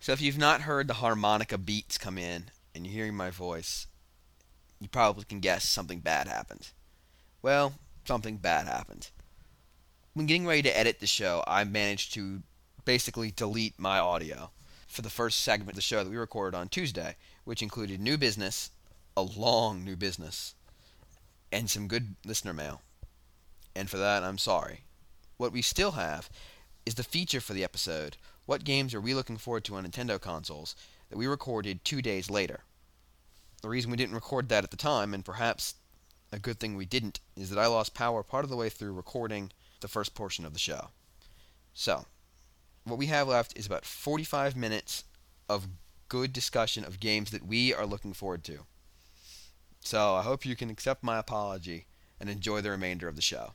So if you've not heard the harmonica beats come in and you're hearing my voice, you probably can guess something bad happened. Well, something bad happened. When getting ready to edit the show, I managed to basically delete my audio for the first segment of the show that we recorded on Tuesday, which included new business, a long new business, and some good listener mail. And for that, I'm sorry. What we still have is the feature for the episode, What Games Are We Looking Forward to on Nintendo Consoles, that we recorded 2 days later. The reason we didn't record that at the time, and perhaps a good thing we didn't, is that I lost power part of the way through recording the first portion of the show. So, what we have left is about 45 minutes of good discussion of games that we are looking forward to. So, I hope you can accept my apology and enjoy the remainder of the show.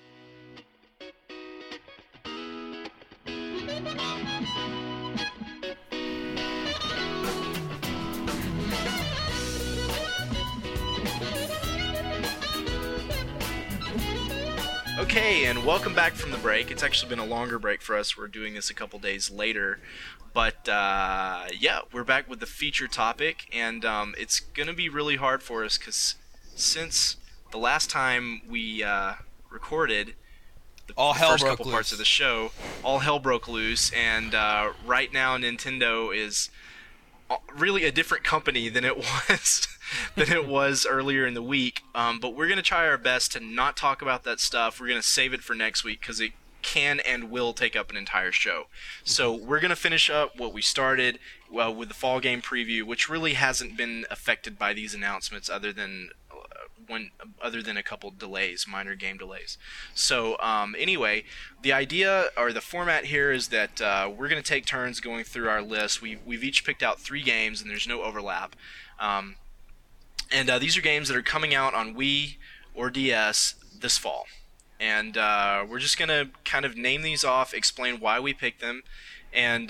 Okay, and welcome back from the break. It's actually been a longer break for us. We're doing this a couple days later. But, yeah, we're back with the feature topic, and it's going to be really hard for us because since the last time we recorded the first couple parts of the show, all hell broke loose, and right now Nintendo is really a different company than it was earlier in the week, but we're going to try our best to not talk about that stuff. We're going to save it for next week because it can and will take up an entire show. So we're going to finish up what we started with the fall game preview, which really hasn't been affected by these announcements other than a couple delays, minor game delays. So anyway, the idea or the format here is that we're going to take turns going through our list. We've each picked out 3 games, and there's no overlap. And these are games that are coming out on Wii or DS this fall. And we're just going to kind of name these off, explain why we picked them, and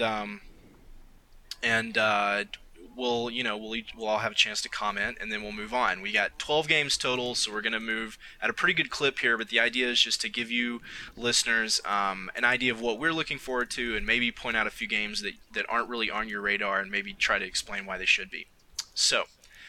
we'll all have a chance to comment, and then we'll move on. We got 12 games total, so we're going to move at a pretty good clip here, but the idea is just to give you listeners an idea of what we're looking forward to, and maybe point out a few games that aren't really on your radar, and maybe try to explain why they should be. So,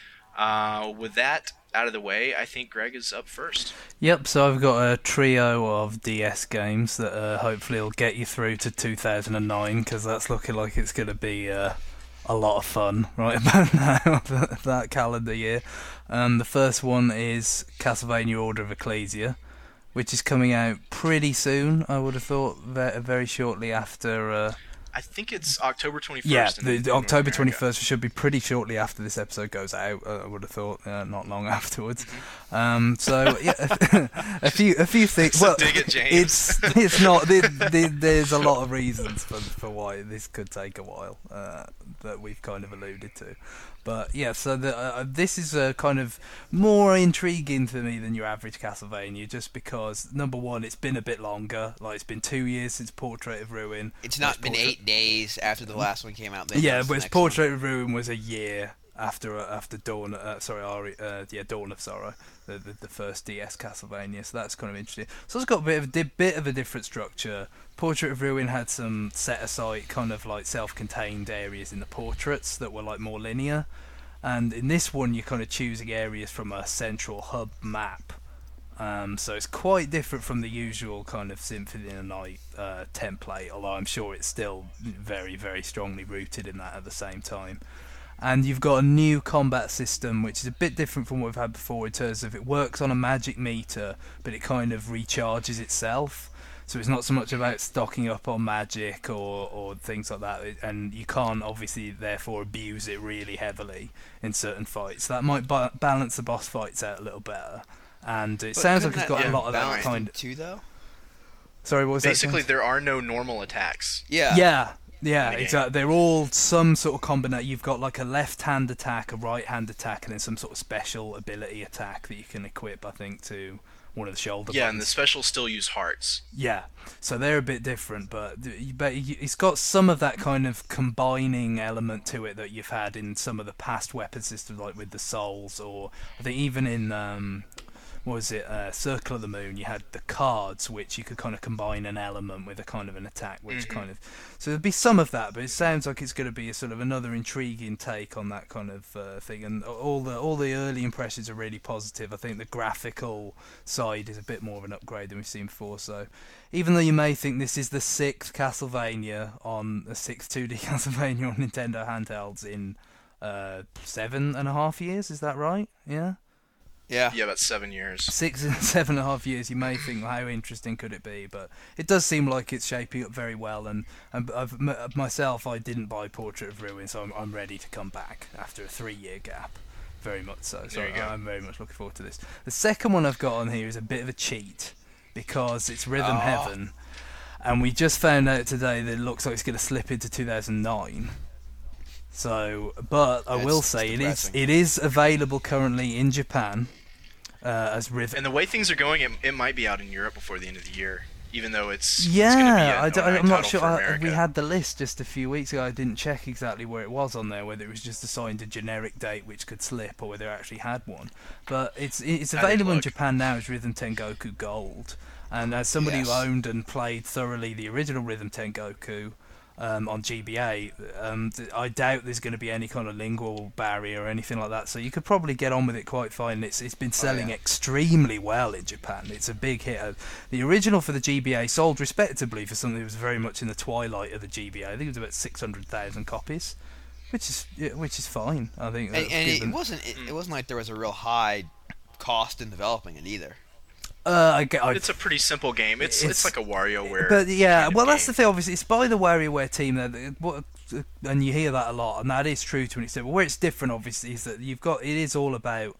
with that out of the way, I think Greg is up first. Yep, so I've got a trio of DS games that hopefully will get you through to 2009, because that's looking like it's going to be a lot of fun right about now, that calendar year. The first one is Castlevania Order of Ecclesia, which is coming out pretty soon, I would have thought, very shortly after... I think it's October 21st. Yeah, the October 21st should be pretty shortly after this episode goes out, I would have thought, not long afterwards. So, yeah, a few things. So well, dig it, James. It's not... There's a lot of reasons for why this could take a while that we've kind of alluded to. But yeah, so this is kind of more intriguing to me than your average Castlevania, just because, number one, it's been a bit longer. Like, it's been 2 years since Portrait of Ruin. It's not been 8 days after the last one came out. Yeah, but Portrait of Ruin was a year after Dawn. Dawn of Sorrow, the first DS Castlevania. So that's kind of interesting. So it's got a bit of a different structure. Portrait of Ruin had some set aside, kind of like self-contained areas in the portraits that were like more linear, and in this one you're kind of choosing areas from a central hub map. So it's quite different from the usual kind of Symphony of the Night template, although I'm sure it's still very, very strongly rooted in that at the same time. And you've got a new combat system which is a bit different from what we've had before in terms of it works on a magic meter, but it kind of recharges itself. So it's not so much about stocking up on magic or things like that, and you can't obviously therefore abuse it really heavily in certain fights. That might balance the boss fights out a little better, and it sounds like it's got a lot of that kind of... too, though? Sorry, what was Basically, that? there are no normal attacks. Yeah, exactly. They're all some sort of combination. You've got like a left-hand attack, a right-hand attack, and then some sort of special ability attack that you can equip, I think, to one of the shoulder buttons. And the specials still use hearts. Yeah, so they're a bit different, but it's got some of that kind of combining element to it that you've had in some of the past weapon systems, like with the souls, or I think even in was it Circle of the Moon, you had the cards, which you could kind of combine an element with a kind of an attack, which kind of... So there'd be some of that, but it sounds like it's going to be a sort of another intriguing take on that kind of thing. And all the early impressions are really positive. I think the graphical side is a bit more of an upgrade than we've seen before. So even though you may think this is the sixth 2D Castlevania on Nintendo handhelds in 7.5 years, is that right? Yeah. Yeah, about 7 years. 7.5 years, you may think, well, how interesting could it be? But it does seem like it's shaping up very well. And myself, I didn't buy Portrait of Ruin, so I'm ready to come back after a 3-year gap. Very much so. So I'm very much looking forward to this. The second one I've got on here is a bit of a cheat, because it's Rhythm Heaven. And we just found out today that it looks like it's going to slip into 2009. So, but I will say it is available currently in Japan as Rhythm. And the way things are going, it might be out in Europe before the end of the year, even though it's I'm not sure. We had the list just a few weeks ago. I didn't check exactly where it was on there, whether it was just assigned a generic date which could slip, or whether it actually had one. But it's available in Japan now as Rhythm Tengoku Gold. And as somebody who owned and played thoroughly the original Rhythm Tengoku on GBA, I doubt there's going to be any kind of lingual barrier or anything like that, so you could probably get on with it quite fine. It's been selling extremely well in Japan. It's a big hit. The original for the GBA sold respectably for something that was very much in the twilight of the GBA. I think it was about 600,000 copies, which is fine. I think. And it wasn't like there was a real high cost in developing it either. It's a pretty simple game. It's like a WarioWare. But yeah, well, that's the thing. Obviously, it's by the WarioWare team there, and you hear that a lot, and that is true to an extent. But where it's different, obviously, is that it is all about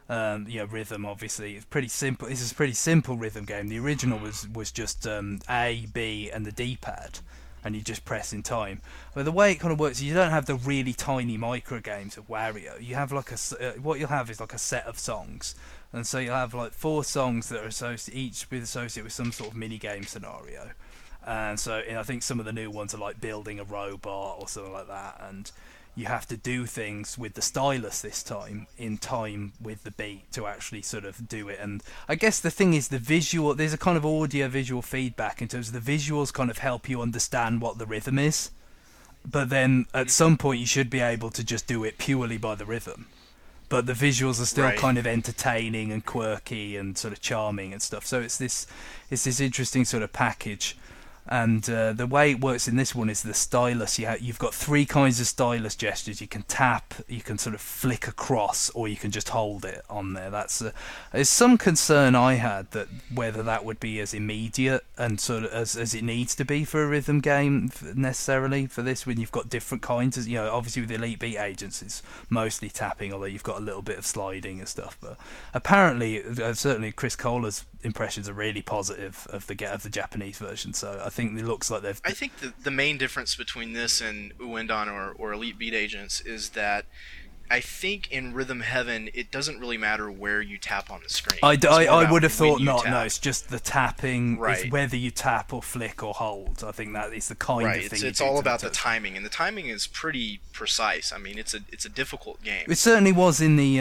rhythm. Obviously, it's pretty simple. This is a pretty simple rhythm game. The original was just A, B, and the D-pad, and you just press in time. But the way it kind of works, you don't have the really tiny micro games of Wario. You have what you'll have is like a set of songs. And so you'll have like 4 songs that are associated with some sort of mini game scenario. And so I think some of the new ones are like building a robot or something like that. And you have to do things with the stylus this time, in time with the beat, to actually sort of do it. And I guess the thing is the visual. There's a kind of audio-visual feedback in terms of the visuals kind of help you understand what the rhythm is. But then at some point you should be able to just do it purely by the rhythm. But the visuals are still kind of entertaining and quirky and sort of charming and stuff. So it's this interesting sort of package. And the way it works in this one is the stylus. You've got 3 kinds of stylus gestures. You can tap, you can sort of flick across, or you can just hold it on there. There's some concern I had that whether that would be as immediate and sort of as it needs to be for a rhythm game necessarily for this, when you've got different kinds. Obviously with Elite Beat Agents it's mostly tapping, although you've got a little bit of sliding and stuff. But apparently, certainly Chris Kohler's impressions are really positive of the Japanese version. So I think it looks like they've... I think the main difference between this and Uendon or Elite Beat Agents is that I think in Rhythm Heaven it doesn't really matter where you tap on the screen. I would have thought not. No, it's just the tapping. Right. It's whether you tap or flick or hold. I think that is the kind of thing. It's all about the timing, and the timing is pretty precise. I mean, it's a difficult game. It certainly was in the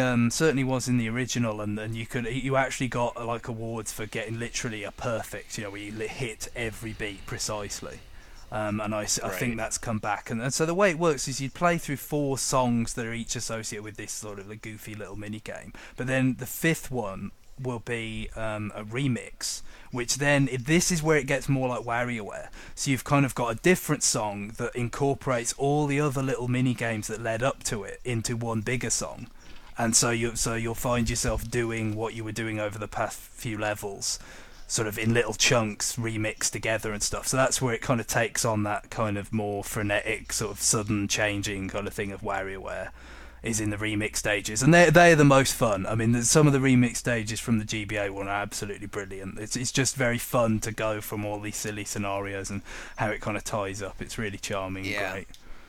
original, and you actually got like awards for getting literally a perfect. Where you hit every beat precisely. And I think that's come back. And so the way it works is you play through 4 songs that are each associated with this sort of a goofy little mini game. But then the 5th one will be a remix, which then this is where it gets more like WarioWare. So you've kind of got a different song that incorporates all the other little mini games that led up to it into one bigger song. And so you'll find yourself doing what you were doing over the past few levels, sort of in little chunks remixed together and stuff. So that's where it kind of takes on that kind of more frenetic, sort of sudden changing kind of thing of WarioWare, is in the remix stages. And they're the most fun. I mean, some of the remix stages from the GBA one are absolutely brilliant. It's just very fun to go from all these silly scenarios and how it kind of ties up. It's really charming and great.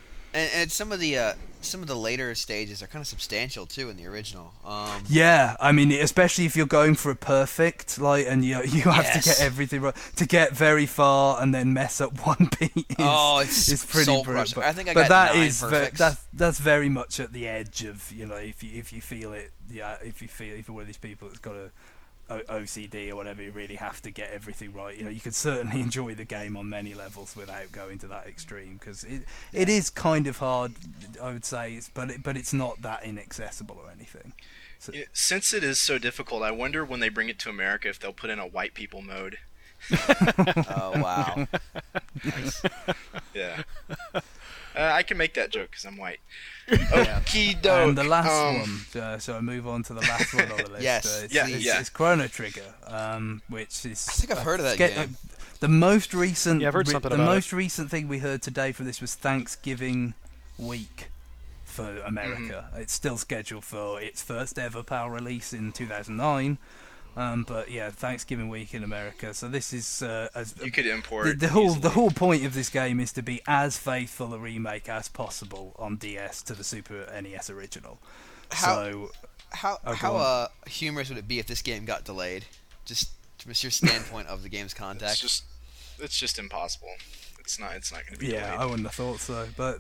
And some of the later stages are kind of substantial too in the original. Yeah, I mean, especially if you're going for a perfect, and you have to get everything right to get very far and then mess up one beat. It's pretty brutal. I think I got 9 perfects. That's very much at the edge of if you feel it. Yeah, if you're one of these people that's got to OCD or whatever, you really have to get everything right. You can certainly enjoy the game on many levels without going to that extreme, because it is kind of hard, I would say, but it's not that inaccessible or anything. So, since it is so difficult, I wonder when they bring it to America if they'll put in a white people mode. Oh, wow. Nice. Yeah. I can make that joke because I'm white. Okie doke. And the last one, so I move on to the last one on the list. Yes. It's Chrono Trigger, which is... I think I've heard of that game. The most recent... Yeah, I've heard something about The most recent thing we heard today for this was Thanksgiving week for America. Mm-hmm. It's still scheduled for its first ever PAL release in 2009. But yeah, Thanksgiving week in America. So this is you could import the whole point of this game is to be as faithful a remake as possible on DS to the Super NES original. How humorous would it be if this game got delayed? Just from a sheer standpoint of the game's context. It's just impossible. It's not going to be. Yeah, delayed. I wouldn't have thought so. But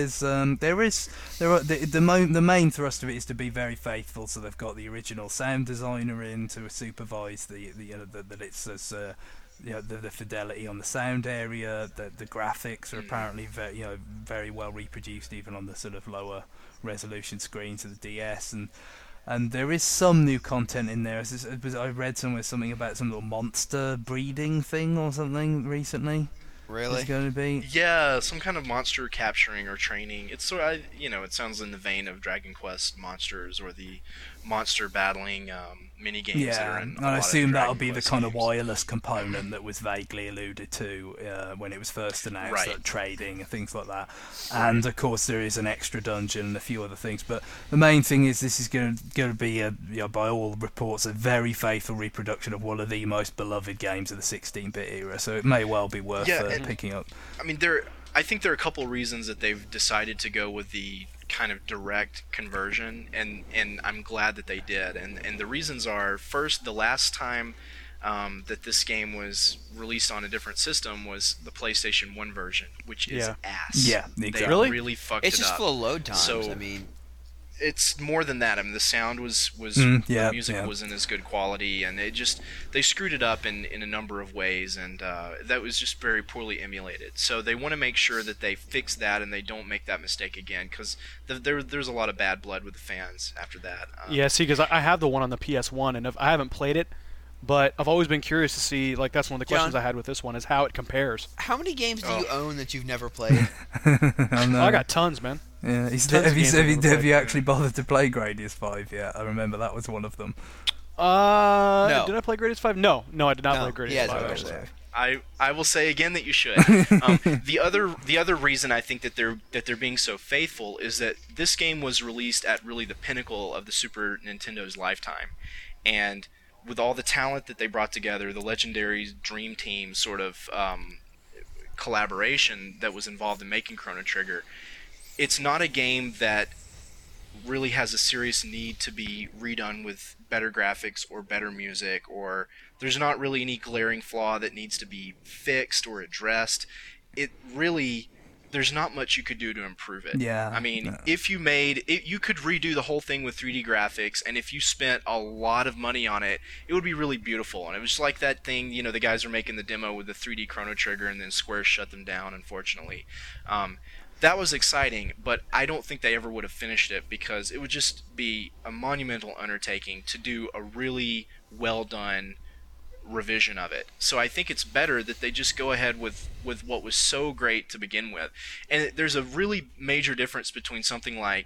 the main thrust of it is to be very faithful. So they've got the original sound designer in to supervise that it's as the fidelity on the sound area. The graphics are apparently very well reproduced, even on the sort of lower resolution screens of the DS, and there is some new content in there. I read somewhere something about some little monster breeding thing or something recently. Really? It's going to be? Yeah, some kind of monster capturing or training. It's sort of, it sounds in the vein of Dragon Quest monsters or the monster battling mini games that are in. And I assume that'll be the kind of wireless component that was vaguely alluded to when it was first announced, right. like trading and things like that. And of course, there is an extra dungeon and a few other things. But the main thing is this is going to be, by all reports, a very faithful reproduction of one of the most beloved games of the 16-bit era. So it may well be worth picking up. I mean, I think there are a couple of reasons that they've decided to go with the kind of direct conversion, and I'm glad that they did. And the reasons are, first, the last time that this game was released on a different system was the PlayStation 1 version, which is ass. Yeah, exactly. They really fucked it's it up. It's just full of load times. So, I mean, it's more than that. I mean, the sound the music wasn't as good quality, and they screwed it up in a number of ways, and that was just very poorly emulated. So they want to make sure that they fix that and they don't make that mistake again, because there's a lot of bad blood with the fans after that. Yeah, see, because I have the one on the PS1, and I haven't played it, but I've always been curious to see, like, that's one of the questions I had with this one, is how it compares. How many games do you own that you've never played? I got tons, man. Yeah, have you actually bothered to play Gradius 5 yet? I remember that was one of them. No. Did I play Gradius 5? No, I did not play Gradius 5. Actually. I will say again that you should. The other reason I think that they're being so faithful is that this game was released at really the pinnacle of the Super Nintendo's lifetime, and with all the talent that they brought together, the legendary Dream Team sort of collaboration that was involved in making Chrono Trigger, it's not a game that really has a serious need to be redone with better graphics or better music, or there's not really any glaring flaw that needs to be fixed or addressed. There's not much you could do to improve it. Yeah. I mean, if you you could redo the whole thing with 3D graphics, and if you spent a lot of money on it, it would be really beautiful. And it was like that thing, the guys were making the demo with the 3D Chrono Trigger, and then Square shut them down, unfortunately. That was exciting, but I don't think they ever would have finished it, because it would just be a monumental undertaking to do a really well done revision of it. So I think it's better that they just go ahead with what was so great to begin with. And there's a really major difference between something like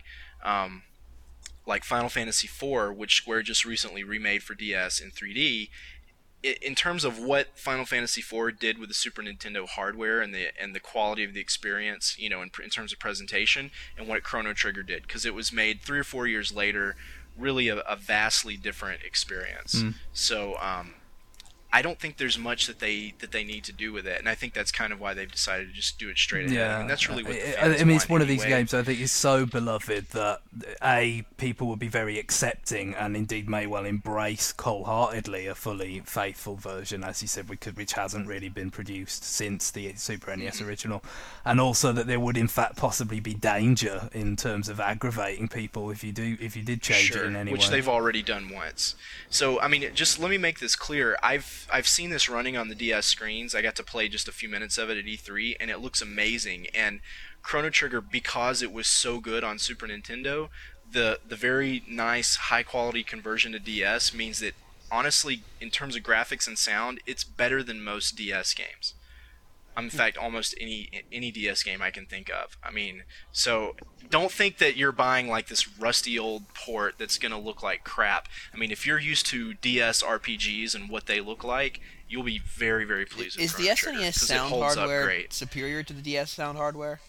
Final Fantasy IV, which Square just recently remade for DS in 3D. In terms of what Final Fantasy IV did with the Super Nintendo hardware and the quality of the experience, in terms of presentation, and what Chrono Trigger did, because it was made 3 or 4 years later, really a vastly different experience. So I don't think there's much that they need to do with it, and I think that's kind of why they've decided to just do it straight ahead. Yeah, I mean, that's really what the fans I mean, it's want one of these anyway. games I think is so beloved that people will be very accepting and indeed may well embrace wholeheartedly a fully faithful version, as you said, which hasn't really been produced since the Super NES original, and also that there would in fact possibly be danger in terms of aggravating people if you did change it in any which way. they've already done once. So I mean, just let me make this clear. I've seen this running on the DS screens. I got to play just a few minutes of it at E3, and it looks amazing. And Chrono Trigger, because it was so good on Super Nintendo, the very nice high quality conversion to DS means that honestly, in terms of graphics and sound, it's better than most DS games. In fact, almost any DS game I can think of. I mean, so don't think that you're buying like this rusty old port that's going to look like crap. I mean, if you're used to DS RPGs and what they look like, you'll be very, very pleased with Is the Chrono Trigger, SNES 'cause it sound holds up hardware great. superior to the DS sound hardware?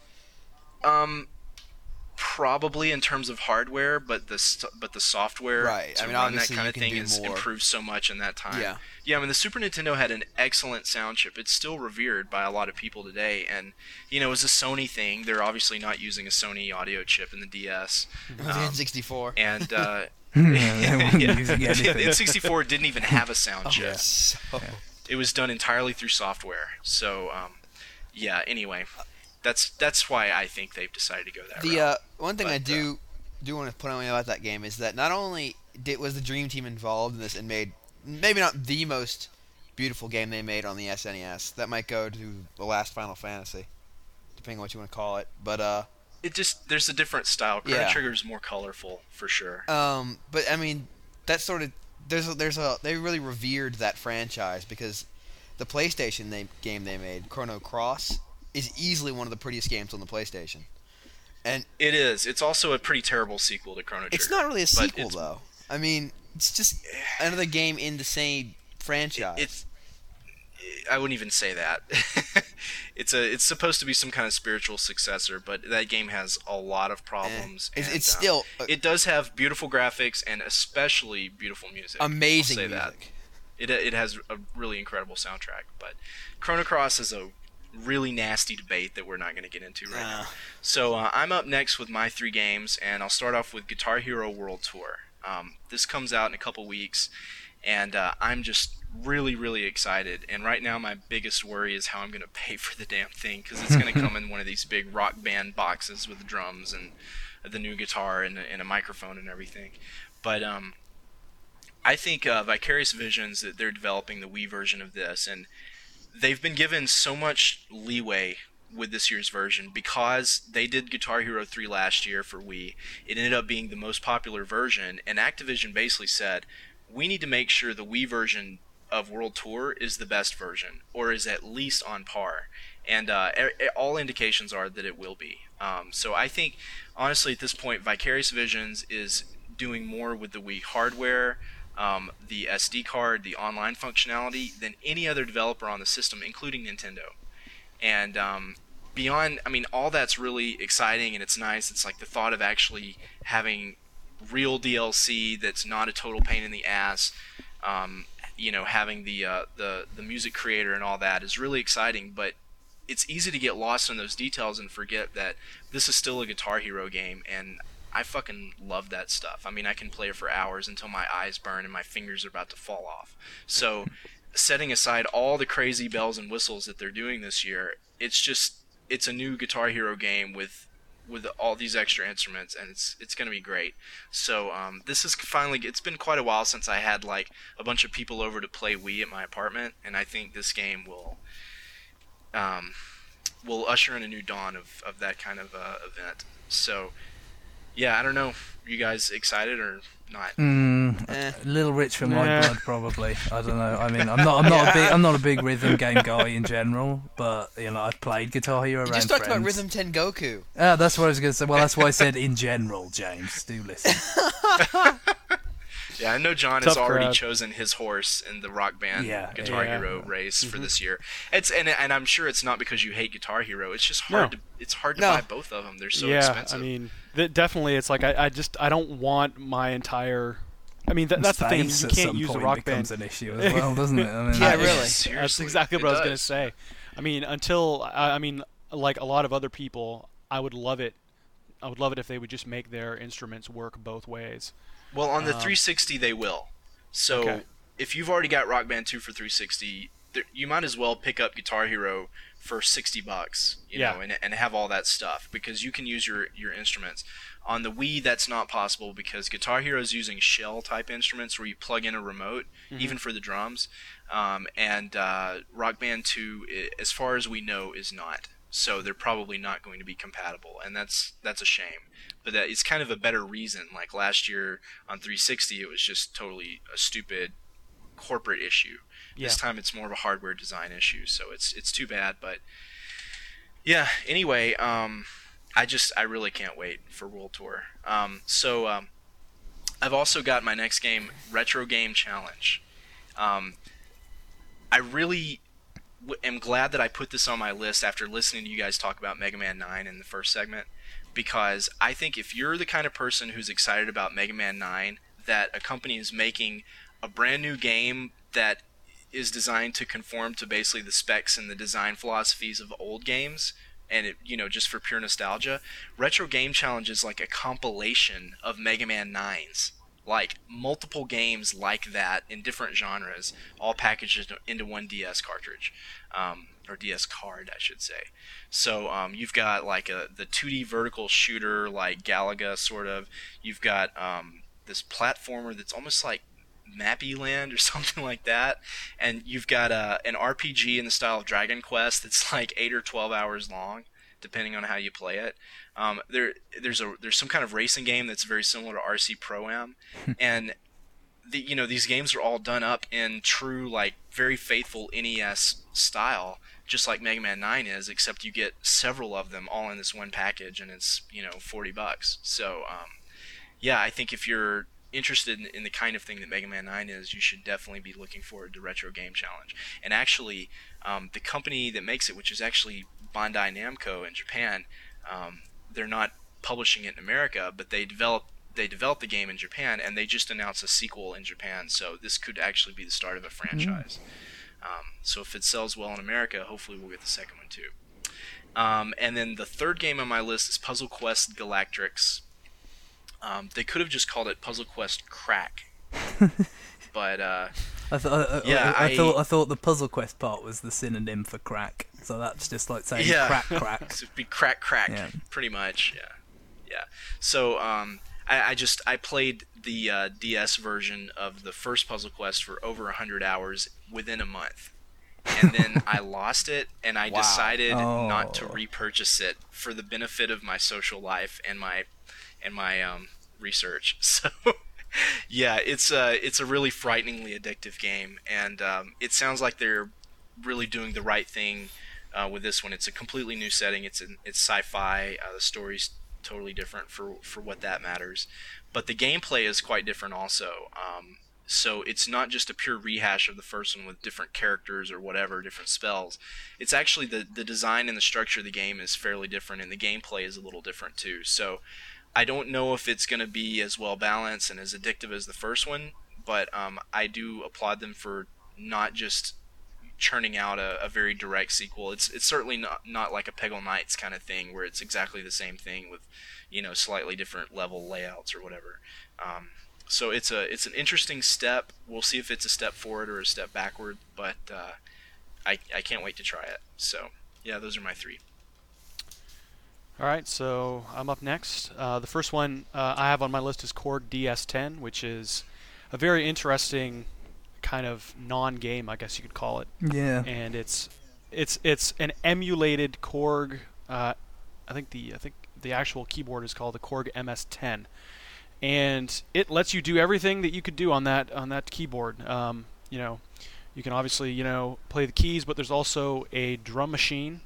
Probably in terms of hardware, but the software Right. to I mean, run that obviously kind you of can thing do has more. improved so much in that time. Yeah. Yeah, I mean, the Super Nintendo had an excellent sound chip. It's still revered by a lot of people today, and it was a Sony thing. They're obviously not using a Sony audio chip in the DS. The N64. And They wouldn't use it the anything. N64 didn't even have a sound chip. Yes. So, It was done entirely through software. So, yeah. Anyway, that's why I think they've decided to go that route. the one thing But, I do want to put on about that game is that not only was the Dream Team involved in this and made maybe not the most beautiful game they made on the SNES. That might go to the last Final Fantasy, depending on what you want to call it. But there's a different style. Chrono Yeah. Trigger is more colorful for sure. but I mean, that sort of they really revered that franchise because the PlayStation game they made, Chrono Cross, is easily one of the prettiest games on the PlayStation. And It is. It's also a pretty terrible sequel to Chrono Trigger. it's not really a but sequel though. I mean, it's just another game in the same franchise. I wouldn't even say that. It's supposed to be some kind of spiritual successor, but that game has a lot of problems. It's and, still it does have beautiful graphics and especially beautiful music. amazing I'll say music. that. It has a really incredible soundtrack, but Chrono Cross is a really nasty debate that we're not going to get into right now. So I'm up next with my 3 games, and I'll start off with Guitar Hero World Tour. This comes out in a couple weeks, and I'm just really, really excited. And right now my biggest worry is how I'm going to pay for the damn thing, because it's going to come in one of these big Rock Band boxes with the drums and the new guitar and a microphone and everything. But I think Vicarious Visions, that they're developing the Wii version of this, and they've been given so much leeway with this year's version because they did Guitar Hero 3 last year for Wii. It ended up being the most popular version, and Activision basically said, we need to make sure the Wii version of World Tour is the best version, or is at least on par. And all indications are that it will be. So I think, honestly, at this point, Vicarious Visions is doing more with the Wii hardware, the SD card, the online functionality, than any other developer on the system, including Nintendo. And beyond, I mean, all that's really exciting and it's nice. It's like the thought of actually having real DLC that's not a total pain in the ass. Having the music creator and all that is really exciting, but it's easy to get lost in those details and forget that this is still a Guitar Hero game, and I fucking love that stuff. I mean, I can play it for hours until my eyes burn and my fingers are about to fall off. So, setting aside all the crazy bells and whistles that they're doing this year, it's a new Guitar Hero game with all these extra instruments, and it's going to be great. So this is finally, it's been quite a while since I had like a bunch of people over to play Wii at my apartment, and I think this game will usher in a new dawn of that kind of event. So yeah, I don't know, you guys excited or not? A little rich for my blood, probably. I don't know. I mean, I'm not a big rhythm game guy in general, but I've played Guitar Hero. You around just talked friends. about Rhythm Tengoku. That's what I was going to say. Well, that's why I said in general, James. Do listen. Yeah, I know John has Tough already crowd. chosen his horse in the Rock Band Guitar Yeah. Hero race for this year. And I'm sure it's not because you hate Guitar Hero. It's just hard. No. It's hard to No. buy both of them. They're so yeah, expensive. I mean, definitely, it's like I don't want my entire I mean, that's the thing. Space You at can't some use the point Rock becomes Band. an issue as well, doesn't it? I mean, Yeah, really. That's Seriously, exactly what it I was going to does. say. I mean, I mean, like a lot of other people, I would love it. I would love it if they would just make their instruments work both ways. Well, on the 360 they will. So Okay. if you've already got Rock Band 2 for 360, you might as well pick up Guitar Hero for $60, you Yeah. know, and have all that stuff because you can use your instruments. On the Wii, that's not possible because Guitar Hero is using shell type instruments where you plug in a remote, even for the drums, and Rock Band 2, as far as we know, is not. So they're probably not going to be compatible, and that's a shame. But that it's kind of a better reason. Like last year on 360, it was just totally a stupid corporate issue. Yeah. This time it's more of a hardware design issue, so it's too bad. But yeah, anyway, I really can't wait for World Tour. I've also got my next game, Retro Game Challenge. I really am glad that I put this on my list after listening to you guys talk about Mega Man 9 in the first segment, because I think if you're the kind of person who's excited about Mega Man 9, that a company is making a brand new game that is designed to conform to basically the specs and the design philosophies of old games, and it, just for pure nostalgia, Retro Game Challenge is like a compilation of Mega Man 9s. Like multiple games like that in different genres, all packaged into one DS cartridge, or DS card, I should say. So you've got like the 2D vertical shooter like Galaga sort of. You've got this platformer that's almost like Mappy Land or something like that, and you've got an RPG in the style of Dragon Quest that's like 8 or 12 hours long, depending on how you play it. There's some kind of racing game that's very similar to RC Pro-Am, and these games are all done up in true, like, very faithful NES style, just like Mega Man 9 is, except you get several of them all in this one package, and it's $40. So yeah, I think if you're interested in the kind of thing that Mega Man 9 is, you should definitely be looking forward to Retro Game Challenge. And actually, the company that makes it, which is actually Bandai Namco in Japan, they're not publishing it in America, but they developed the game in Japan, and they just announced a sequel in Japan, so this could actually be the start of a franchise. So if it sells well in America, hopefully we'll get the second one too. And then the third game on my list is Puzzle Quest Galactrix. They could have just called it Puzzle Quest Crack, but I thought the Puzzle Quest part was the synonym for crack, so that's just like saying crack. So it'd be crack, Yeah. pretty much. Yeah. So I played the DS version of the first Puzzle Quest for over 100 hours within a month, and then I lost it, and I decided not to repurchase it for the benefit of my social life and my research. So yeah, it's a really frighteningly addictive game, and it sounds like they're really doing the right thing with this one. It's a completely new setting. It's sci-fi. The story's totally different for what that matters, but the gameplay is quite different also. So it's not just a pure rehash of the first one with different characters or whatever, different spells. It's actually the design and the structure of the game is fairly different, and the gameplay is a little different too. So I don't know if it's going to be as well balanced and as addictive as the first one, but I do applaud them for not just churning out a very direct sequel. It's certainly not like a Peggle Knights kind of thing where it's exactly the same thing with slightly different level layouts or whatever. So it's an interesting step. We'll see if it's a step forward or a step backward, but I can't wait to try it. So yeah, those are my three. All right, so I'm up next. The first one I have on my list is Korg DS10, which is a very interesting kind of non-game, I guess you could call it. Yeah. And it's an emulated Korg. I think the actual keyboard is called the Korg MS-10, and it lets you do everything that you could do on that keyboard. You can obviously play the keys, but there's also a drum machine,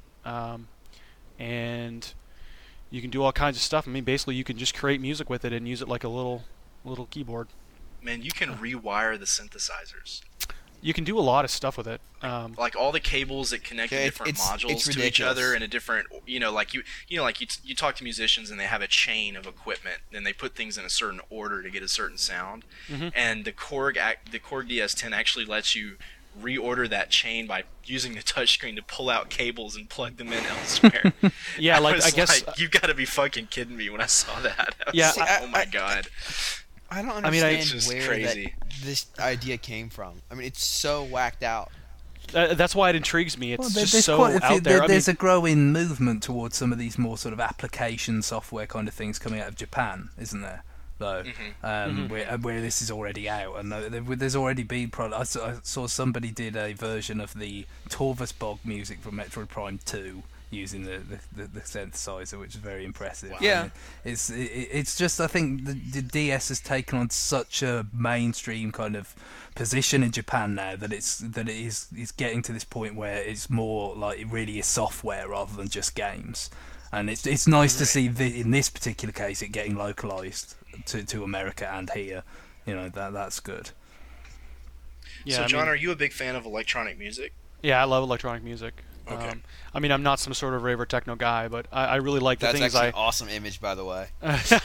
and you can do all kinds of stuff. I mean, basically, you can just create music with it and use it like a little keyboard. Man, you can rewire the synthesizers. You can do a lot of stuff with it. Like all the cables that connect the different modules to each other in a different, like you talk to musicians and they have a chain of equipment and they put things in a certain order to get a certain sound. Mm-hmm. And the Korg DS10 actually lets you reorder that chain by using the touchscreen to pull out cables and plug them in elsewhere. Yeah, I guess you got to be fucking kidding me when I saw that. Oh my god. I don't understand where crazy. This idea came from. I mean, it's so whacked out. That's why it intrigues me. It's just so out there. There's a growing movement towards some of these more sort of application software kind of things coming out of Japan, isn't there? Though, where this is already out, and there's already been products. I saw somebody did a version of the Torvusbog music from Metroid Prime 2 using the synthesizer, which is very impressive. Wow. Yeah, it's just, I think the DS has taken on such a mainstream kind of position in Japan now that it is getting to this point where it's more like it really is software rather than just games, and it's nice to see in this particular case it getting localized to America and here. That's good. Yeah, so John, are you a big fan of electronic music? Yeah, I love electronic music. Okay. I mean, I'm not some sort of rave or techno guy, but I really like the things. That's actually an awesome image, by the way.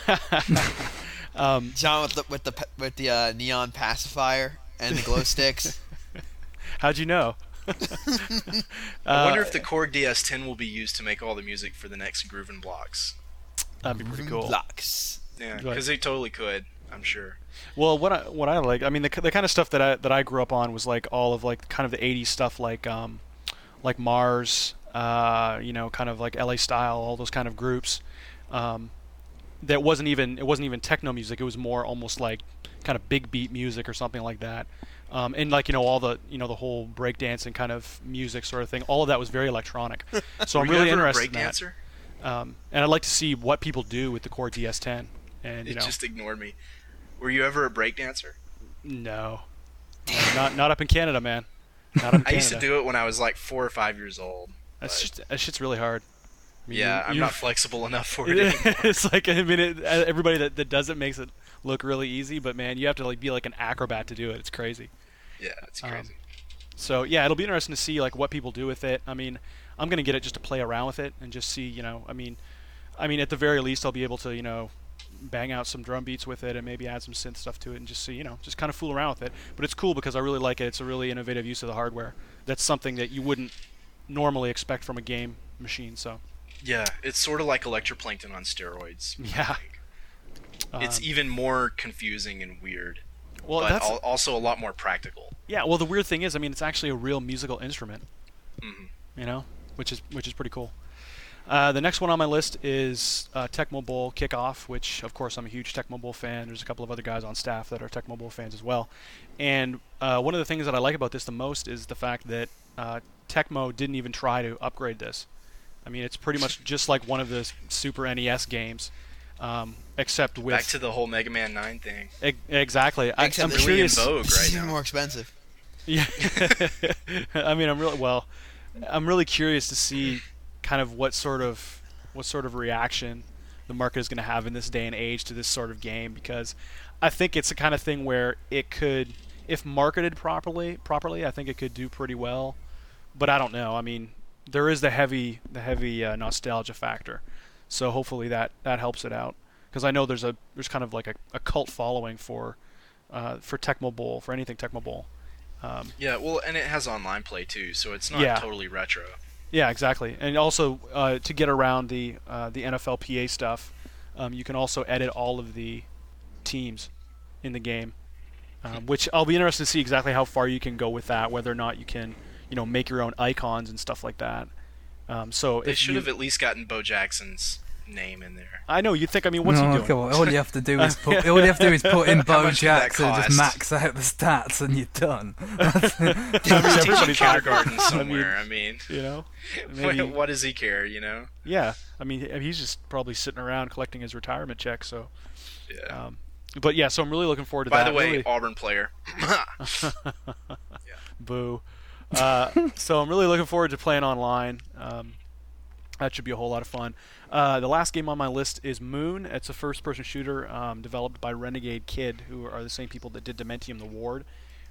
John with the neon pacifier and the glow sticks. How'd you know? I wonder if the Korg DS10 will be used to make all the music for the next Groovin' Blocks. That'd be pretty cool. Blocks. Yeah, because they totally could, I'm sure. Well, what I like, I mean, the kind of stuff that I grew up on was like all of like kind of the '80s stuff, like Mars, kind of like LA Style, all those kind of groups. That wasn't even techno music. It was more almost like kind of big beat music or something like that. And like all the the whole breakdancing kind of music sort of thing. All of that was very electronic. So I'm really interested in that. And I'd like to see what people do with the Korg DS10. And it just ignored me. Were you ever a breakdancer? No, not up in Canada, man. Not up in Canada. I used to do it when I was like 4 or 5 years old. That shit's really hard. I mean, I'm not flexible enough for it anymore. It's like, I mean, everybody that does it makes it look really easy, but man, you have to like be like an acrobat to do it. It's crazy. Yeah, it's crazy. So yeah, it'll be interesting to see like what people do with it. I mean, I'm gonna get it just to play around with it and just see, I mean, at the very least, I'll be able to, bang out some drum beats with it and maybe add some synth stuff to it and just see, just kind of fool around with it. But it's cool because I really like it. It's a really innovative use of the hardware. That's something that you wouldn't normally expect from a game machine. So. Yeah, it's sort of like Electroplankton on steroids. Yeah. It's even more confusing and weird. Well, but that's also a lot more practical. Yeah. Well, the weird thing is, I mean, it's actually a real musical instrument. Mm-hmm. Which is pretty cool. The next one on my list is Tecmo Bowl Kickoff, which, of course, I'm a huge Tecmo Bowl fan. There's a couple of other guys on staff that are Tecmo Bowl fans as well. And one of the things that I like about this the most is the fact that Tecmo didn't even try to upgrade this. I mean, it's pretty much just like one of the Super NES games, except with... Back to the whole Mega Man 9 thing. Exactly. I'm really curious... in vogue right now. It's more expensive. Yeah. I mean, I'm really curious to see kind of what sort of reaction the market is going to have in this day and age to this sort of game, because I think it's the kind of thing where it could, if marketed properly, I think it could do pretty well. But I don't know. I mean, there is the heavy nostalgia factor, so hopefully that helps it out, because I know there's kind of like a cult following for Tecmo Bowl, for anything Tecmo Bowl. Yeah, well, and it has online play too, so it's not totally retro. Yeah, exactly. And also, to get around the NFLPA stuff, you can also edit all of the teams in the game, which I'll be interested to see exactly how far you can go with that, whether or not you can, make your own icons and stuff like that. So they should have at least gotten Bo Jackson's name in there. I know. You'd think, I mean, what's he doing? Come on. All you have to do is put in Bo Jackson and just max out the stats and you're done. He's teaching kindergarten somewhere. I mean, maybe, what does he care? Yeah, I mean, he's just probably sitting around collecting his retirement check. So, yeah. But yeah, so I'm really looking forward to that. By the way, really... Auburn player. Boo. So I'm really looking forward to playing online. That should be a whole lot of fun. The last game on my list is Moon. It's a first-person shooter developed by Renegade Kid, who are the same people that did Dementium: The Ward,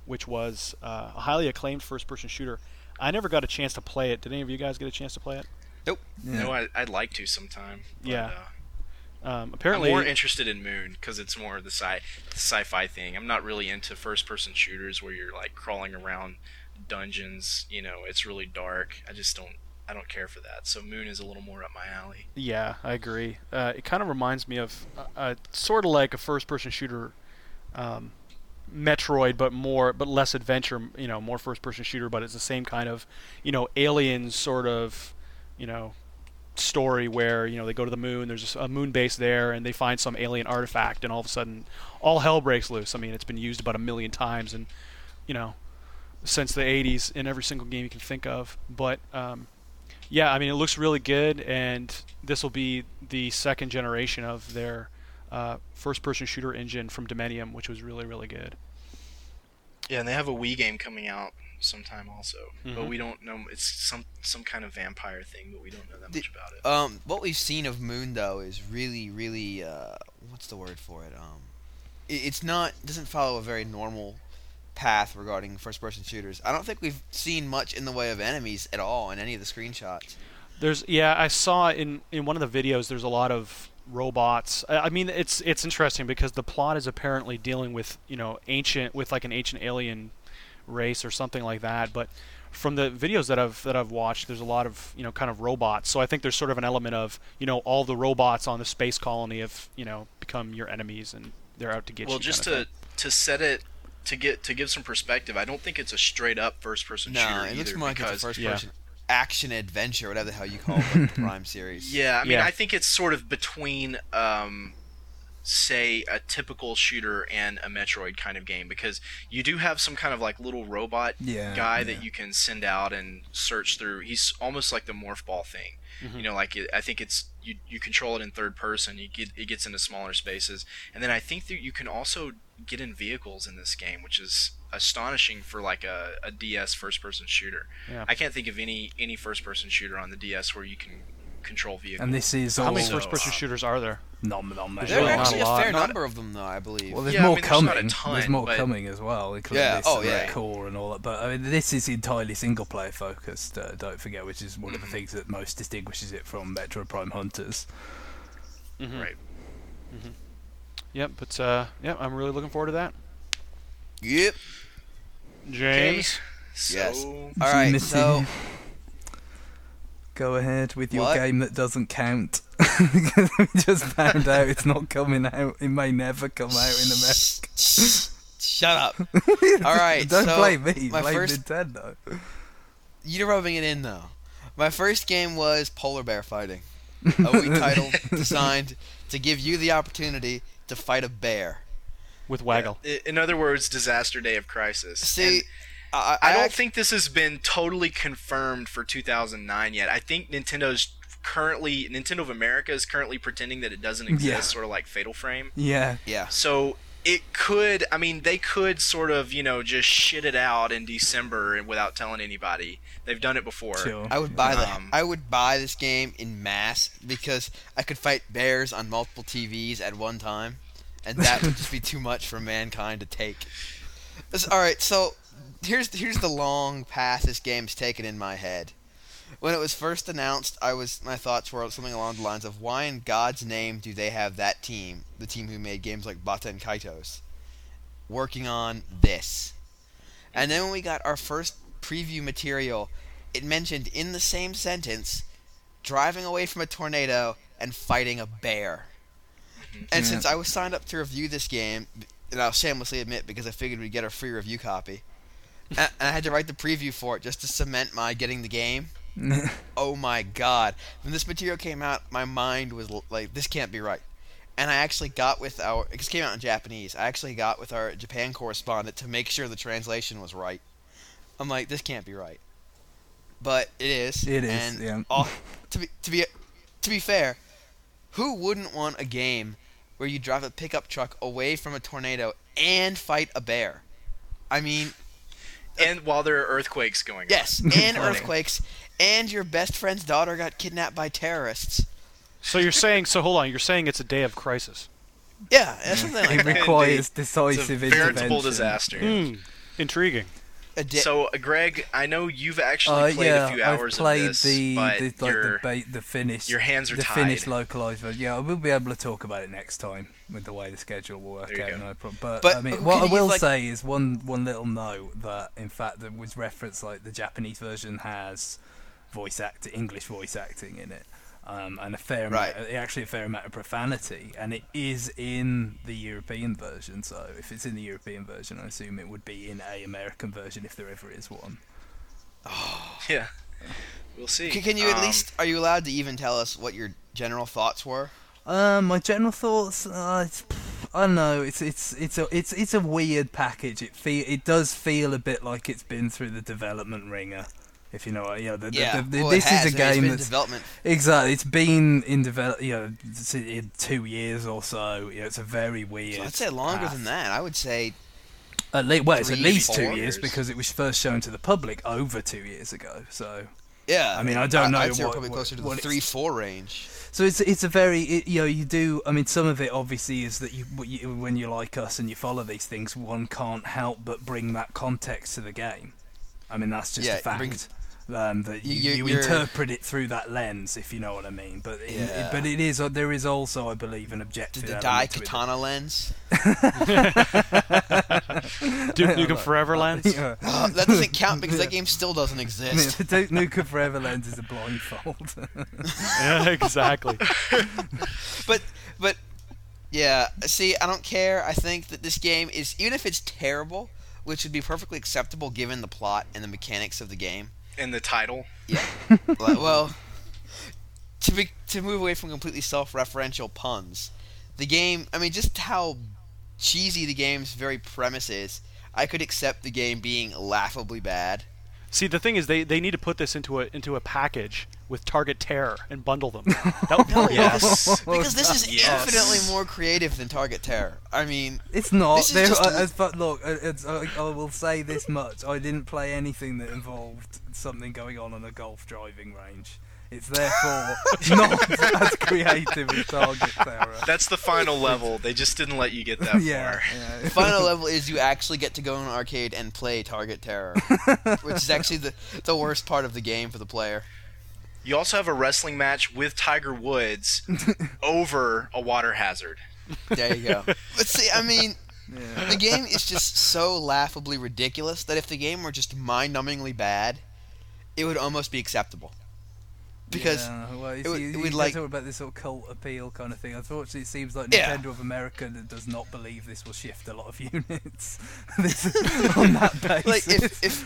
which was a highly acclaimed first-person shooter. I never got a chance to play it. Did any of you guys get a chance to play it? Nope. Yeah. No, I'd like to sometime. But, Yeah. I'm Apparently, more interested in Moon because it's more the sci-fi thing. I'm not really into first-person shooters where you're like crawling around dungeons. You know, it's really dark. I don't care for that. So Moon is a little more up my alley. yeah, I agree. It kind of reminds me of sort of like a first-person shooter, Metroid, but less adventure. You know, more first-person shooter, but it's the same kind of, alien sort of, story where they go to the moon. There's a moon base there, and they find some alien artifact, and all of a sudden, all hell breaks loose. I mean, it's been used about 1,000,000 times, and since the 80s in every single game you can think of. But yeah, I mean, it looks really good, and this will be the second generation of their first-person shooter engine from Dominion, which was really, really good. Yeah, and they have a Wii game coming out sometime also, but Mhm. we don't know. It's some kind of vampire thing, but we don't know that much about it. What we've seen of Moon though is really, really what's the word for it? It's not doesn't follow a very normal path regarding first-person shooters. I don't think we've seen much in the way of enemies at all in any of the screenshots. I saw in one of the videos there's a lot of robots. I mean, it's interesting because the plot is apparently dealing with an ancient alien race or something like that. But from the videos that I've watched, there's a lot of kind of robots. So I think there's sort of an element of all the robots on the space colony have become your enemies and they're out to get you. Well, just kind of to set it to give some perspective, I don't think it's a straight up first person shooter No, it either. looks more like it's a because first-person action adventure, whatever the hell you call it, like the Prime series. yeah, I mean, Yeah. I think it's sort of between say a typical shooter and a Metroid kind of game, because you do have some kind of like little robot guy that you can send out and search through. He's almost like the morph ball thing. I think it's you control it in third person. It gets into smaller spaces, and then I think that you can also get in vehicles in this game, which is astonishing for like a DS first person shooter. Yeah. I can't think of any first person shooter on the DS where you can control vehicles. And this is How many also first-person shooters are there? not There really are not actually a a lot. fair Not- number of them, though, I believe. Well, there's Yeah, I more mean, there's not a coming. ton, there's more but- coming as well, including Yeah, this oh, yeah. core and all that. But I mean, this is entirely single player focused. Don't forget, which is one of the things that most distinguishes it from Metroid Prime Hunters. Mhm. Right. Yep, but yeah, I'm really looking forward to that. Yep. James, So Yes. All right, Missy, so go ahead with your What? game that doesn't count. Because we just found out it's not coming out. It may never come out in America. shut up. All right, Don't so blame me. my Blame first- Nintendo. You're rubbing it in, though. My first game was Polar Bear Fighting, a Wii title designed to give you the opportunity to fight a bear. with Waggle. in other words, Disaster Day of Crisis. See, And I I don't act- think this has been totally confirmed for 2009 yet. I think Nintendo of America is currently pretending that it doesn't exist, Yeah. sort of like Fatal Frame. Yeah. Yeah. So it could, I mean, they could sort of, just shit it out in December and without telling anybody. They've done it before. Sure. I would buy Um, I would buy this game in mass because I could fight bears on multiple TVs at one time, and that would just be too much for mankind to take. All right, so here's the long path this game's taken in my head. When it was first announced, my thoughts were something along the lines of, why in God's name do they have that team, the team who made games like Bata and Kaitos, working on this? And then when we got our first preview material, it mentioned in the same sentence driving away from a tornado and fighting a bear. And since I was signed up to review this game, and I'll shamelessly admit because I figured we'd get a free review copy, and I had to write the preview for it just to cement my getting the game. Oh my god. When this material came out, my mind was like, this can't be right. And I actually got with it came out in Japanese, I actually got with our Japan correspondent to make sure the translation was right. I'm like, this can't be right. But it is. It is, And yeah. to be fair, who wouldn't want a game where you drive a pickup truck away from a tornado and fight a bear? I mean, And while there are earthquakes going yes, on. and Plenty. earthquakes, and your best friend's daughter got kidnapped by terrorists. So hold on, you're saying it's a day of crisis. Yeah, that's something like It that. requires It's a decisive veritable intervention. disaster. Hmm. Intriguing. So, Greg, I know you've actually played a few hours I've played of this, but the Finnish. your hands are the tied. Finnish localized version. Yeah, I will be able to talk about it next time with the way the schedule will work There you out. go. No problem. But I mean, could what I you, will like- say is one little note that in fact there was reference like the Japanese version has English voice acting in it. And a fair amount, actually a fair amount of profanity, and it is in the European version. So if it's in the European version, I assume it would be in a American version if there ever is one. Yeah, we'll see. Can you at least? Are you allowed to even tell us what your general thoughts were? My general thoughts, I don't know. It's a weird package. It does feel a bit like it's been through the development ringer. If you know what, this is a game that's development. Exactly. It's been in develop, in 2 years or so. It's a very weird. So I'd say longer path. than that. I would say It's at 3, least 2 4 years because it was first shown to the public over 2 years ago. So yeah. I mean, I don't know I'd say we're what- probably closer to the what it's- 3-4 range. So it's a very you do. I mean, some of it obviously is that you when you're like us and you follow these things, one can't help but bring that context to the game. I mean, that's just a it fact. brings- That you you're- interpret it through that lens, if you know what I mean. But but it is there is also, I believe, an objective. The element to it. Daikatana lens. Duke Nukem Forever lens. Yeah. That doesn't count because that game still doesn't exist. The Duke Nukem Forever lens is a blindfold. Yeah, exactly. But yeah, see, I don't care. I think that this game is, even if it's terrible, which would be perfectly acceptable given the plot and the mechanics of the game. In the title. Yeah. Well, to move away from completely self-referential puns, the game, I mean, just how cheesy the game's very premise is, I could accept the game being laughably bad. See, the thing is, they need to put this into a package with Target Terror and bundle them. That would be great. Yes. Because this is Yes. infinitely more creative than Target Terror. I mean, It's not. This is There, just- but look, I will say this much: I didn't play anything that involved something going on a golf driving range. It's therefore not as creative as Target Terror. That's the final level. They just didn't let you get that Yeah, far. yeah. the final level is you actually get to go in an arcade and play Target Terror, which is actually the worst part of the game for the player. You also have a wrestling match with Tiger Woods over a water hazard. There you go. But see, I mean, Yeah. the game is just so laughably ridiculous that if the game were just mind-numbingly bad, it would almost be acceptable. Because well, it you would guys like- talk about this sort of cult appeal kind of thing. Unfortunately, it seems like Yeah. Nintendo of America does not believe this will shift a lot of units. On that basis.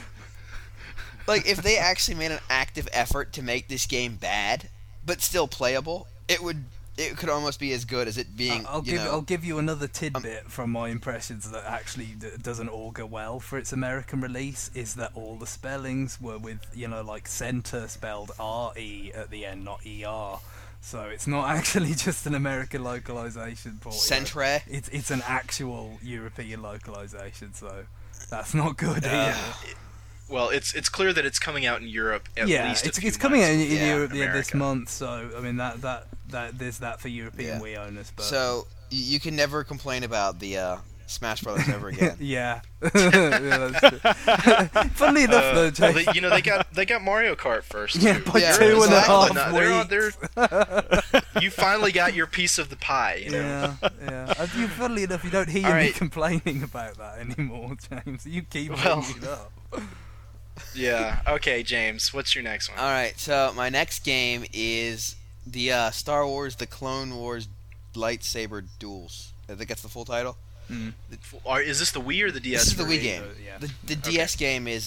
Like if they actually made an active effort to make this game bad but still playable, it could almost be as good as it being. I'll give you another tidbit from my impressions that actually doesn't augur well for its American release. Is that all the spellings were with like center spelled R-E at the end, not E-R. So it's not actually just an American localization. Centre. It's an actual European localization. So that's not good either. Well, it's clear that it's coming out in Europe at least. It's coming out in Yeah, Europe this America. month. So I mean that there's that for European Yeah. Wii owners. But So you can never complain about the Smash Brothers ever again. yeah, yeah, that's true. Funnily enough, though, Well, James, they got Mario Kart first. yeah, too. by Yeah, 2.5 exactly. weeks. You finally got your piece of the pie. You know? Yeah. Funnily enough, you don't hear All me right. complaining about that anymore, James. You keep Well. bringing it up. Yeah. Okay, James. What's your next one? Alright, so my next game is the Star Wars The Clone Wars Lightsaber Duels. I think that's the full title. Is this the Wii or the DS? This is the Wii version? game. Yeah. The DS game is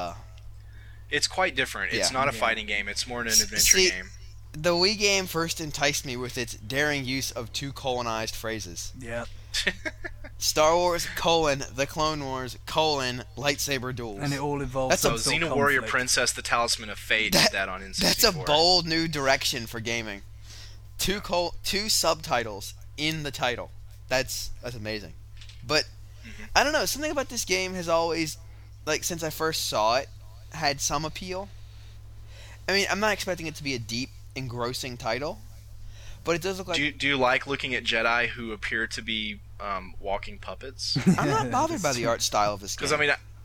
It's quite different. It's Yeah. not a Yeah. fighting game. It's more an adventure See- game. the Wii game first enticed me with its daring use of two colonized phrases. Yeah, Star Wars, The Clone Wars, Lightsaber Duels. and it all involves That's So some sort of Xena Warrior conflict. Princess, The Talisman of Fate, That- did that on N64. That's a bold new direction for gaming. Two subtitles in the title. That's amazing. But I don't know, something about this game has always, like, since I first saw it, had some appeal. I mean, I'm not expecting it to be a deep, engrossing title, but it does look like Do you like looking at Jedi who appear to be walking puppets? I'm not bothered by the art style of this game. Because I mean,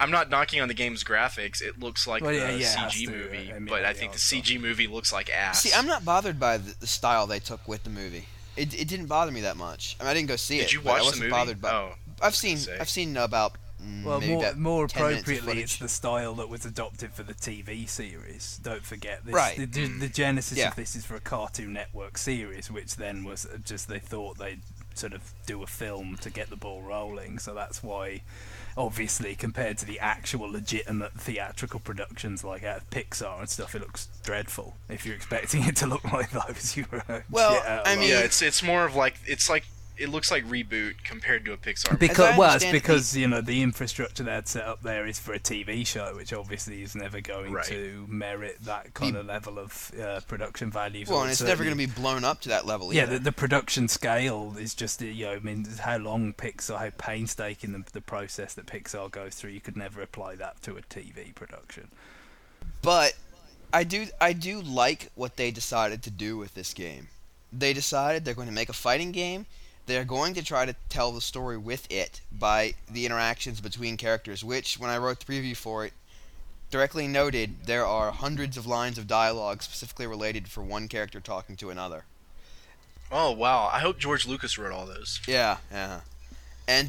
I'm not knocking on the game's graphics. It looks like Well, the yeah, it has CG to, movie, I mean, but I yeah, think the so. CG movie looks like ass. See, I'm not bothered by the style they took with the movie. It didn't bother me that much. I mean, I didn't go see it. Did you but I watch the wasn't movie? bothered by. Oh, I've seen say. about Well, maybe more, about more 10 minutes of appropriately, it's footage. the style that was adopted for the TV series. Don't forget this. Right. The genesis Yeah. of this is for a Cartoon Network series, which then was just they thought they'd sort of do a film to get the ball rolling. So that's why, obviously, compared to the actual legitimate theatrical productions like out of Pixar and stuff, it looks dreadful. If you're expecting it to look like those, you were Well, shit out of I luck. mean- yeah, it's more of like it looks like Reboot compared to a Pixar movie. Because I well, it's understand it, because the infrastructure they had set up there is for a TV show, which obviously is never going Right. to merit that kind of level of production values. Well, or and it's never certainly- going to be blown up to that level. Yeah, either. the production scale is just I mean, how long Pixar, how painstaking the process that Pixar goes through. You could never apply that to a TV production. But I do like what they decided to do with this game. They decided they're going to make a fighting game. They're going to try to tell the story with it by the interactions between characters, which, when I wrote the preview for it, directly noted there are hundreds of lines of dialogue specifically related for one character talking to another. Oh wow! I hope George Lucas wrote all those. Yeah. And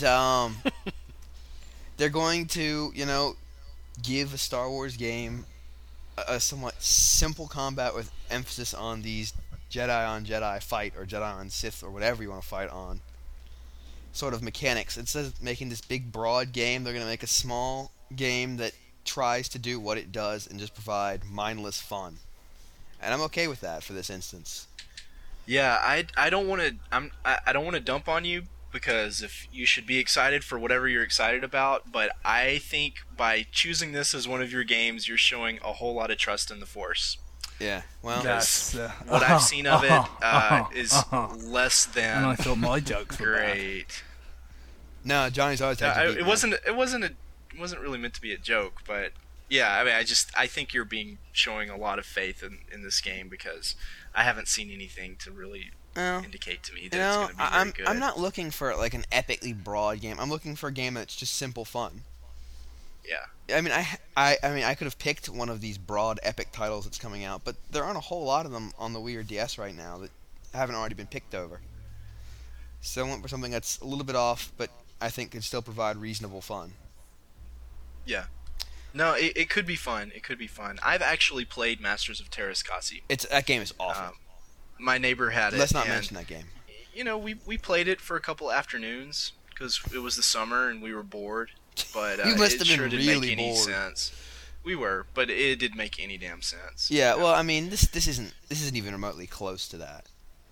they're going to, give a Star Wars game a somewhat simple combat with emphasis on these Jedi on Jedi fight, or Jedi on Sith, or whatever you want to fight on, sort of mechanics. Instead of making this big broad game, they're going to make a small game that tries to do what it does and just provide mindless fun. And I'm okay with that for this instance. Yeah, I don't want to I don't want to dump on you, because if you should be excited for whatever you're excited about, but I think by choosing this as one of your games, you're showing a whole lot of trust in the Force. Yeah, well, That's What I've seen of it is less and I than thought my jokes were bad. great. no, Johnny's always had to beat, It wasn't really meant to be a joke, but yeah, I mean, I think you're showing a lot of faith in this game, because I haven't seen anything to really Well, indicate to me that it's going to be very good. I'm not looking for like an epically broad game. I'm looking for a game that's just simple fun. Yeah. I mean, I could have picked one of these broad epic titles that's coming out, but there aren't a whole lot of them on the Wii or DS right now that haven't already been picked over. So I went for something that's a little bit off, but I think could still provide reasonable fun. Yeah. No, it could be fun. It could be fun. I've actually played Masters of Terrascasi. That game is awful. My neighbor had it. Let's not and, mention that game. We played it for a couple afternoons because it was the summer and we were bored. But You must it have been sure didn't really make any bored. sense. We were, but it didn't make any damn sense. Yeah, well, I mean, this isn't even remotely close to that.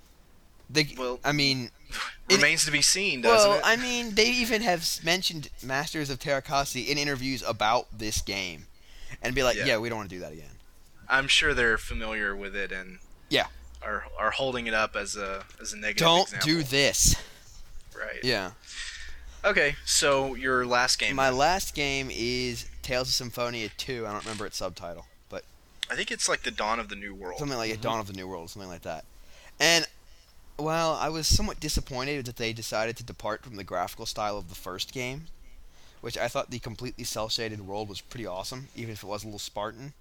Well, I mean, remains to be seen, doesn't well, it? I mean, they even have mentioned Masters of Terracasi in interviews about this game, and be like, Yeah. yeah, we don't want to do that again. I'm sure they're familiar with it and Yeah. are holding it up as a negative Don't example. do this. Right. Yeah. Okay, so your last game. My last game is Tales of Symphonia 2. I don't remember its subtitle, but I think it's like the Dawn of the New World. something like Dawn of the New World, something like that. And well, I was somewhat disappointed that they decided to depart from the graphical style of the first game, which I thought the completely cel-shaded world was pretty awesome, even if it was a little Spartan.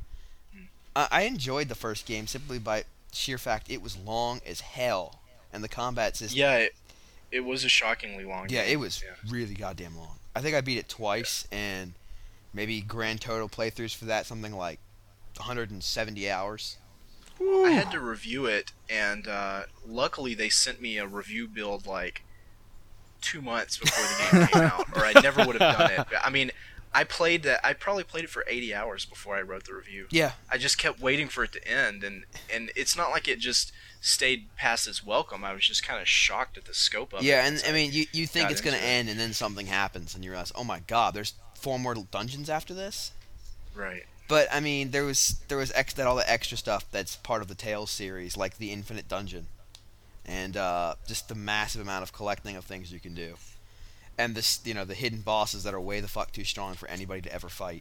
I enjoyed the first game simply by sheer fact it was long as hell, and the combat system. Yeah, it was a shockingly long Yeah, game. it was really goddamn long. I think I beat it twice, and maybe grand total playthroughs for that something like 170 hours. I had to review it, and luckily they sent me a review build like 2 months before the game came out, or I never would have done it. I mean, I probably played it for 80 hours before I wrote the review. Yeah, I just kept waiting for it to end, and it's not like it just stayed past its welcome. I was just kind of shocked at the scope of it. yeah, and It's I like, mean, you think got it's going to into it. end, and then something happens, and you realize, oh my god, there's 4 more dungeons after this? right. But, I mean, there was all the extra stuff that's part of the Tales series, like the Infinite Dungeon, and just the massive amount of collecting of things you can do. And this, the hidden bosses that are way the fuck too strong for anybody to ever fight.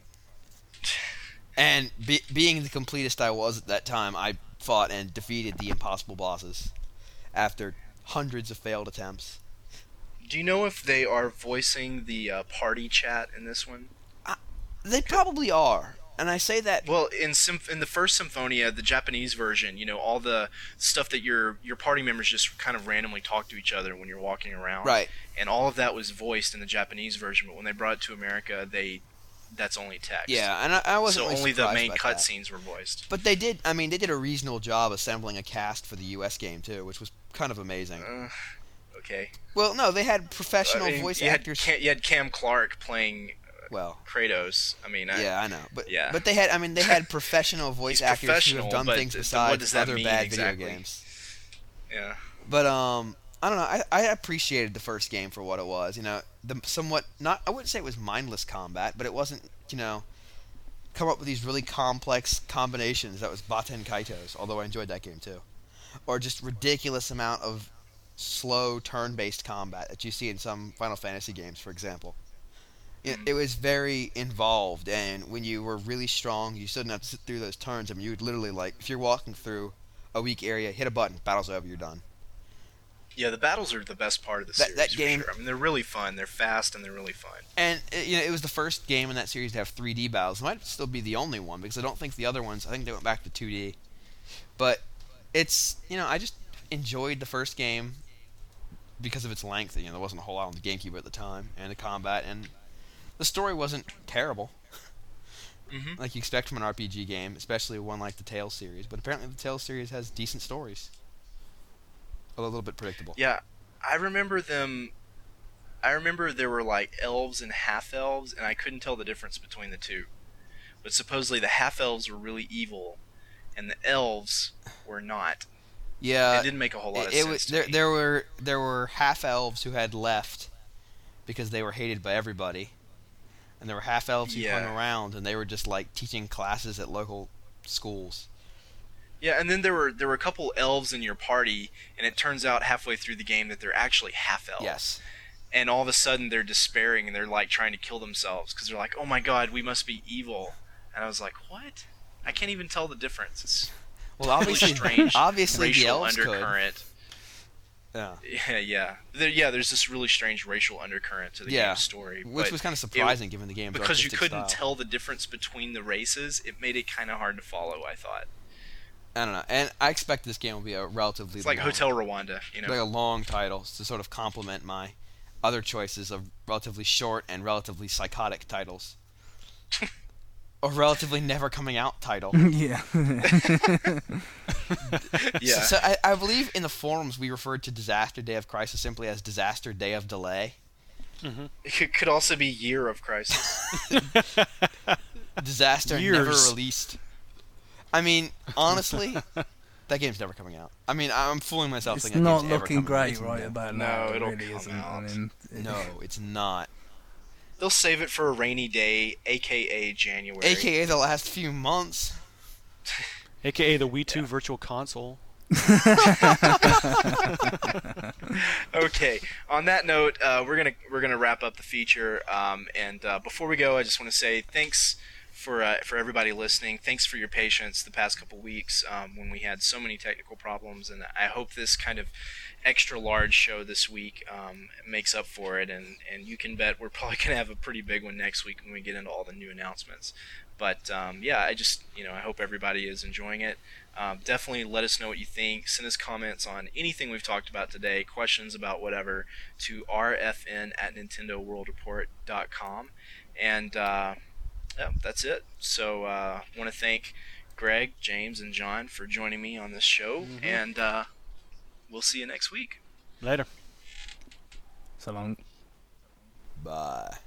And being the completest I was at that time, I fought and defeated the impossible bosses after hundreds of failed attempts. Do you know if they are voicing the party chat in this one? They probably are. And I say that. Well, in the first Symphonia, the Japanese version, all the stuff that your party members just kind of randomly talk to each other when you're walking around. Right. And all of that was voiced in the Japanese version, but when they brought it to America, that's only text. Yeah, and I wasn't so really only the surprised main about that. cutscenes were voiced. But they did a reasonable job assembling a cast for the US game too, which was kind of amazing. Okay. Well, no, they had professional voice actors. You had Cam Clark playing well, Kratos. yeah, I know, but yeah. But they had professional voice actors who have done but things what besides does that other mean bad exactly? video games. Yeah. But I don't know. I appreciated the first game for what it was. The somewhat not. I wouldn't say it was mindless combat, but it wasn't. Come up with these really complex combinations. That was Baten Kaitos. Although I enjoyed that game too, or just ridiculous amount of slow turn-based combat that you see in some Final Fantasy games, for example. It was very involved, and when you were really strong, you still didn't have to sit through those turns. I mean, you would literally, if you're walking through a weak area, hit a button, battle's over, you're done. Yeah, the battles are the best part of the series. That game, for sure. I mean, they're really fun. They're fast and they're really fun. And it was the first game in that series to have 3D battles. It might still be the only one because I don't think the other ones. I think they went back to 2D. But it's I just enjoyed the first game because of its length. There wasn't a whole lot on the GameCube at the time, and the combat, and the story wasn't terrible. Mm-hmm. Like you expect from an RPG game, especially one like the Tales series. But apparently the Tales series has decent stories. Although a little bit predictable. Yeah, I remember them. I remember there were elves and half-elves, and I couldn't tell the difference between the two. But supposedly the half-elves were really evil, and the elves were not. Yeah, it didn't make a whole lot of sense. To me. There were half-elves who had left because they were hated by everybody. And there were half-elves who hung around, and they were just teaching classes at local schools. Yeah, and then there were a couple elves in your party, and it turns out halfway through the game that they're actually half-elves. Yes. And all of a sudden they're despairing, and they're trying to kill themselves because they're like, "Oh my God, we must be evil." And I was like, "What? I can't even tell the difference." It's well, obviously, strange. Obviously, racial the elves undercurrent. Could. Yeah. There's this really strange racial undercurrent to the game's story, which was kind of surprising given the game's because you artistic couldn't style. tell the difference between the races. It made it kind of hard to follow, I thought. I don't know, and I expect this game will be a relatively It's like long, Hotel Rwanda, like a long title to sort of complement my other choices of relatively short and relatively psychotic titles. A relatively never coming out title. Yeah. Yeah. So I believe in the forums we referred to Disaster Day of Crisis simply as Disaster Day of Delay. Mm-hmm. It could also be Year of Crisis. Disaster Years. never released. I mean, honestly, that game's never coming out. I mean, I'm fooling myself It's thinking not that game's ever looking coming out. great It's right no. about No, now. It it'll really come isn't. out. I mean, No, it's not. They'll save it for a rainy day, aka January. AKA the last few months. AKA the Wii 2 Virtual Console. Okay. On that note, we're gonna wrap up the feature. And before we go, I just want to say thanks for everybody listening. Thanks for your patience the past couple weeks when we had so many technical problems, and I hope this kind of extra large show this week makes up for it. And you can bet we're probably gonna have a pretty big one next week when we get into all the new announcements. But yeah, I just I hope everybody is enjoying it. Definitely let us know what you think. Send us comments on anything we've talked about today, questions about whatever, to rfn@nintendoworldreport.com. And yeah, that's it. So I want to thank Greg, James, and John for joining me on this show. Mm-hmm. And we'll see you next week. Later. So long. Bye.